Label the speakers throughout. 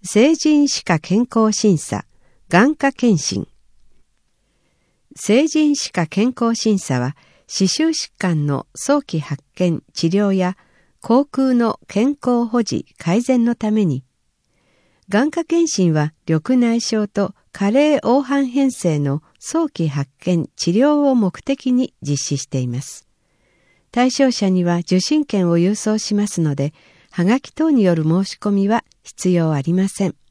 Speaker 1: 成人歯科健康審査、眼科検診。成人歯科健康審査は、歯周疾患の早期発見・治療や口腔の健康保持・改善のために、眼科検診は緑内障と加齢黄斑変性の早期発見・治療を目的に実施しています。対象者には受診券を郵送しますので、はがき等による申し込みは必要ありません。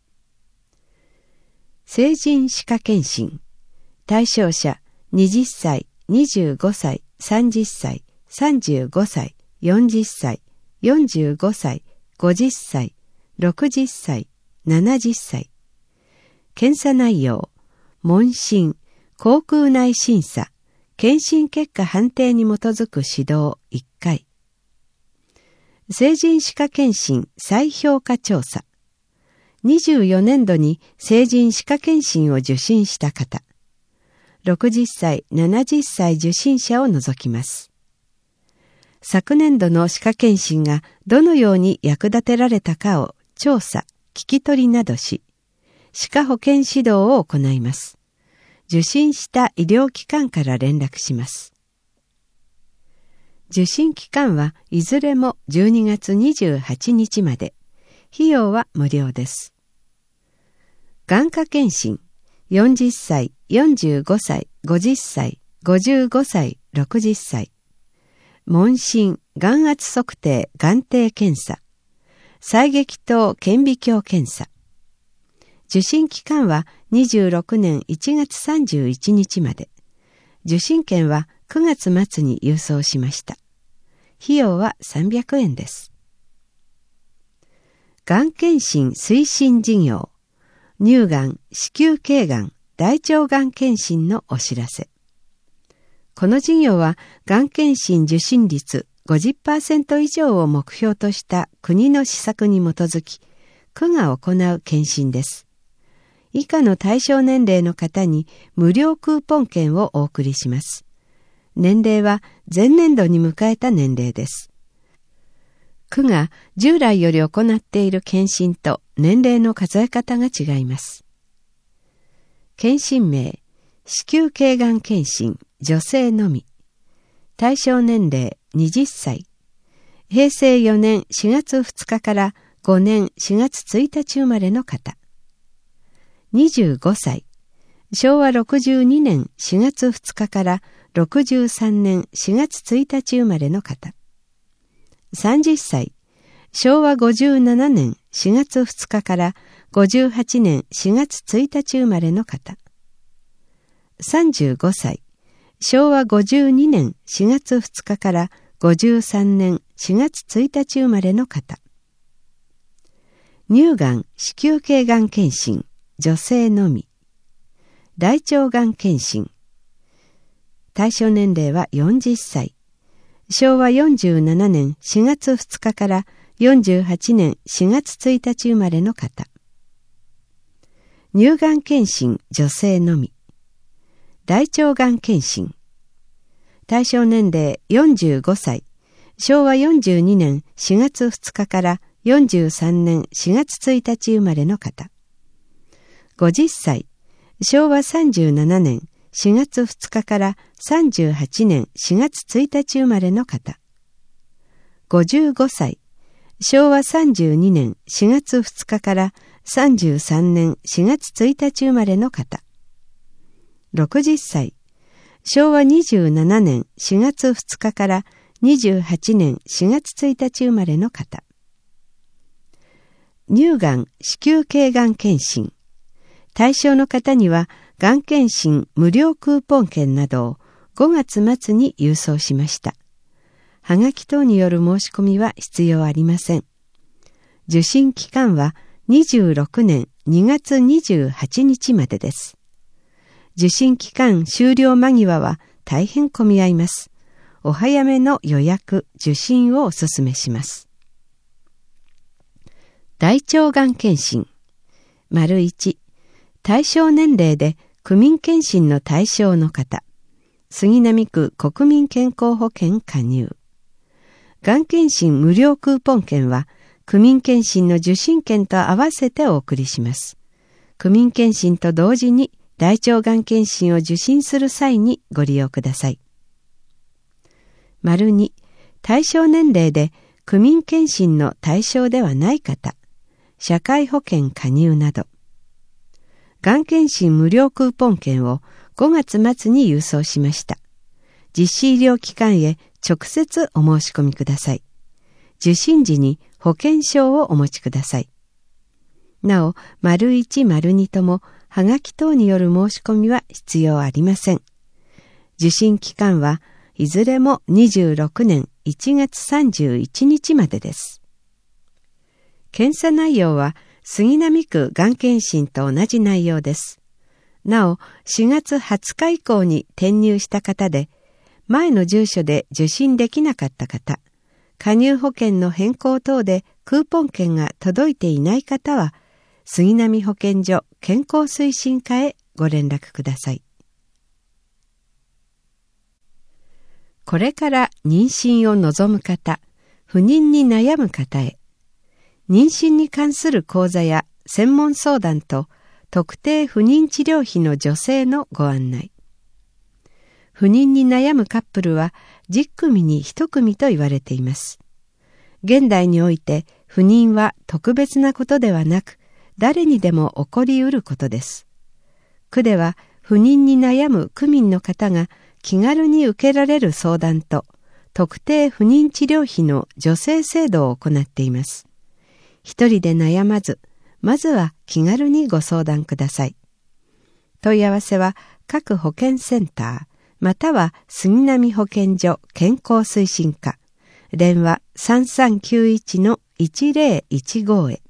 Speaker 1: 成人歯科検診。対象者20歳、25歳、30歳、35歳、40歳、45歳、50歳、60歳、70歳。検査内容、問診、口腔内審査、検診結果判定に基づく指導1回。成人歯科検診再評価調査。24年度に成人歯科検診を受診した方。60歳、70歳受診者を除きます。昨年度の歯科検診がどのように役立てられたかを調査、聞き取りなどし、歯科保健指導を行います。受診した医療機関から連絡します。受診期間はいずれも12月28日まで。費用は無料です。眼科検診、40歳、45歳、50歳、55歳、60歳。問診、眼圧測定、眼底検査。細撃灯顕微鏡検査。受診期間は26年1月31日まで。受診券は9月末に郵送しました。費用は300円です。がん検診推進事業。乳がん、子宮頸がん、大腸がん検診のお知らせ。この事業は、がん検診受診率 50% 以上を目標とした国の施策に基づき、区が行う検診です。以下の対象年齢の方に無料クーポン券をお送りします。年齢は前年度に迎えた年齢です。区が従来より行っている検診と年齢の数え方が違います。検診名、子宮頸がん検診、女性のみ。対象年齢20歳。平成4年4月2日から5年4月1日生まれの方。25歳。昭和62年4月2日から63年4月1日生まれの方。30歳。昭和57年4月2日から58年4月1日生まれの方。35歳。昭和52年4月2日から53年4月1日生まれの方。乳がん、子宮頸がん検診、女性のみ。大腸がん検診。対象年齢は40歳。昭和47年4月2日から48年4月1日生まれの方。乳がん検診、女性のみ。大腸がん検診。対象年齢45歳。昭和42年4月2日から43年4月1日生まれの方。50歳。昭和37年4月2日から38年4月1日生まれの方。55歳。昭和32年4月2日から33年4月1日生まれの方。60歳。昭和27年4月2日から28年4月1日生まれの方。乳がん、子宮頸がん検診。対象の方には、がん検診無料クーポン券などを5月末に郵送しました。はがき等による申し込みは必要ありません。受診期間は26年2月28日までです。受診期間終了間際は大変混み合います。お早めの予約・受診をお勧めします。大腸がん検診。1、対象年齢で区民検診の対象の方。杉並区国民健康保険加入。がん検診無料クーポン券は区民検診の受診券と合わせてお送りします。区民検診と同時に大腸がん検診を受診する際にご利用ください。2、対象年齢で区民検診の対象ではない方、社会保険加入など。がん検診無料クーポン券を5月末に郵送しました。実施医療機関へ直接お申し込みください。受診時に保険証をお持ちください。なお、1、2ともはがき等による申し込みは必要ありません。受診期間はいずれも26年1月31日までです。検査内容は杉並区がん検診と同じ内容です。なお、4月20日以降に転入した方で、前の住所で受診できなかった方、加入保険の変更等でクーポン券が届いていない方は、杉並保健所健康推進課へご連絡ください。これから妊娠を望む方、不妊に悩む方へ、妊娠に関する講座や専門相談と特定不妊治療費の助成のご案内。不妊に悩むカップルは10組に1組と言われています。現代において不妊は特別なことではなく、誰にでも起こりうることです。区では不妊に悩む区民の方が気軽に受けられる相談と特定不妊治療費の助成制度を行っています。一人で悩まず、まずは気軽にご相談ください。問い合わせは各保健センター、または杉並保健所健康推進課、電話 3391-1015 へ。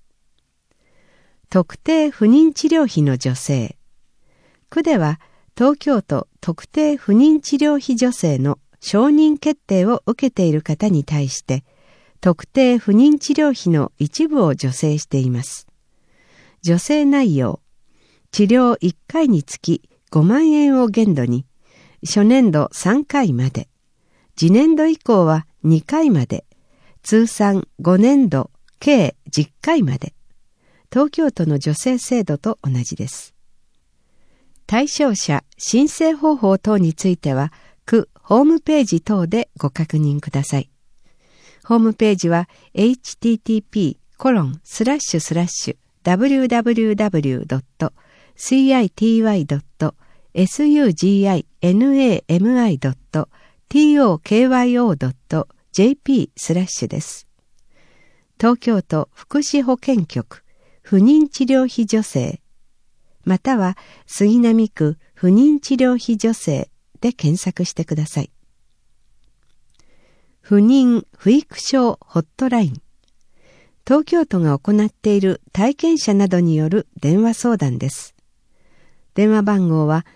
Speaker 1: 特定不妊治療費の助成。区では東京都特定不妊治療費助成の承認決定を受けている方に対して、特定不妊治療費の一部を助成しています。助成内容、治療1回につき5万円を限度に、初年度3回まで、次年度以降は2回まで、通算5年度計10回まで、東京都の助成制度と同じです。対象者、申請方法等については、区ホームページ等でご確認ください。ホームページは http://www.city.suginami.tokyo.jp/ です。東京都福祉保健局不妊治療費助成または杉並区不妊治療費助成で検索してください。不妊・不育症ホットライン。東京都が行っている体験者などによる電話相談です。電話番号は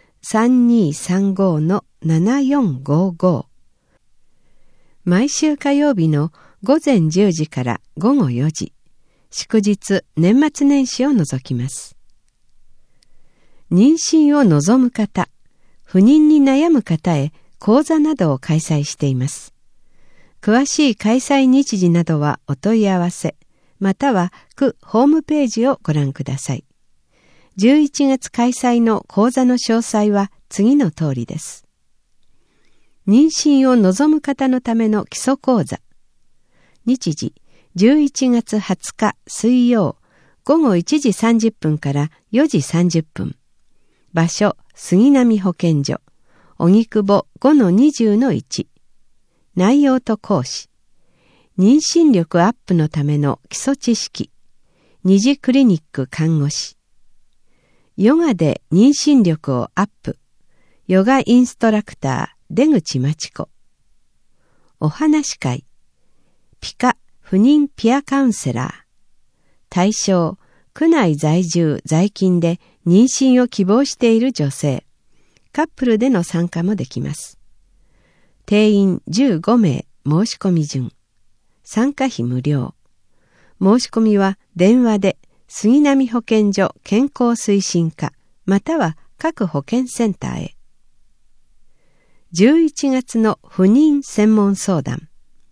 Speaker 1: 3235-7455。毎週火曜日の午前10時から午後4時。祝日、年末年始を除きます。妊娠を望む方、不妊に悩む方へ講座などを開催しています。詳しい開催日時などはお問い合わせ、または区ホームページをご覧ください。11月開催の講座の詳細は次の通りです。妊娠を望む方のための基礎講座。日時、11月20日水曜、午後1時30分から4時30分。場所、杉並保健所、荻窪 5-20-1。内容と講師。妊娠力アップのための基礎知識。二次クリニック看護師。ヨガで妊娠力をアップ。ヨガインストラクター、出口真知子。お話会。ピカ、不妊ピアカウンセラー。対象、区内在住在勤で妊娠を希望している女性。カップルでの参加もできます。定員15名申し込み順。参加費無料。申し込みは電話で杉並保健所健康推進課または各保健センターへ。11月の不妊専門相談。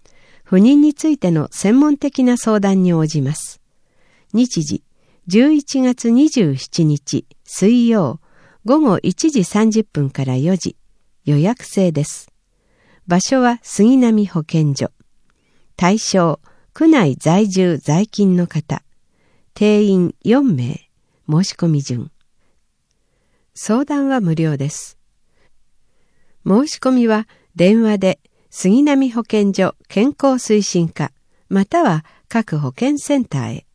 Speaker 1: 不妊についての専門的な相談に応じます。日時、11月27日水曜午後1時30分から4時、予約制です。場所は杉並保健所。対象、区内在住在勤の方。定員4名。申し込み順。相談は無料です。申し込みは電話で杉並保健所健康推進課または各保健センターへ。